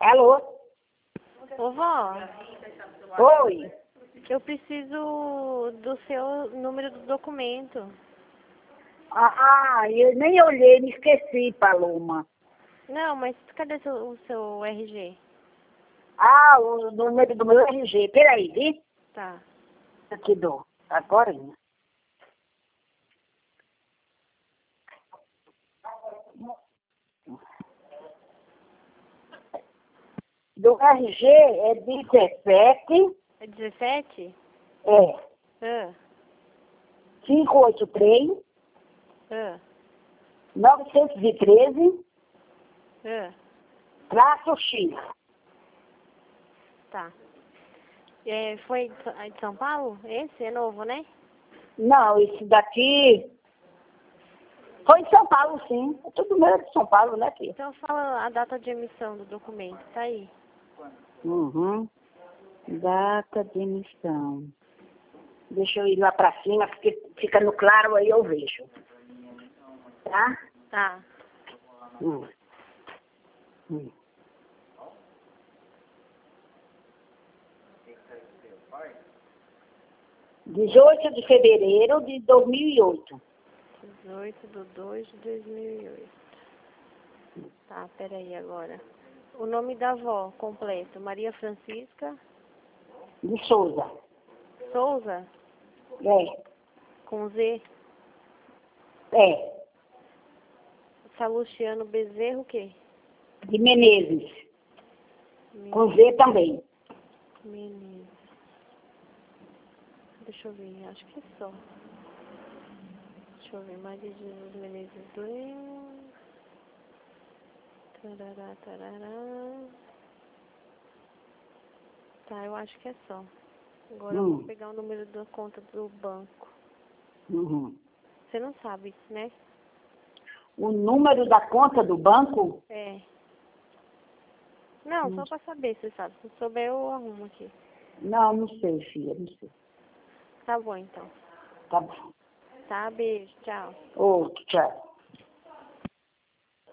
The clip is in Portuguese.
Alô? Ô, vó, Oi. eu preciso do seu número do documento. Eu nem olhei, me esqueci, Paloma. Não, mas cadê o seu RG? O número do meu RG. Peraí, viu? Tá. Eu te dou. Agora. Do RG é 17, É 17? é, 583, Ah, 913, traço X. tá. Foi de São Paulo? Esse é novo, né? Não, esse daqui foi em São Paulo, sim. É tudo meu de São Paulo, né, filha? Então fala a data de emissão do documento, tá aí. Uhum. Data de emissão. Deixa eu ir lá pra cima, porque fica no claro, aí eu vejo. Tá? Tá. Hum. Hum. (18 de fevereiro de 2008. 18/2/2008. Tá, peraí agora. O nome da avó completo, Maria Francisca De Souza. Souza, É. com Z. É. Salustiano Bezerro, o quê? De Menezes. Com Z também. Menezes. Deixa eu ver, acho que é só. Deixa eu ver, Maria de Jesus Menezes Lemos. Tarará, tarará. Tá, eu acho que é só. Agora eu vou pegar o número da conta do banco. Uhum. Você não sabe, né? O número da conta do banco? É. Não, só pra saber, você sabe. Se souber, eu arrumo aqui. Não sei, filha, não sei. Tá bom, então. Tá bom. Tá, beijo, tchau. Outro, tchau.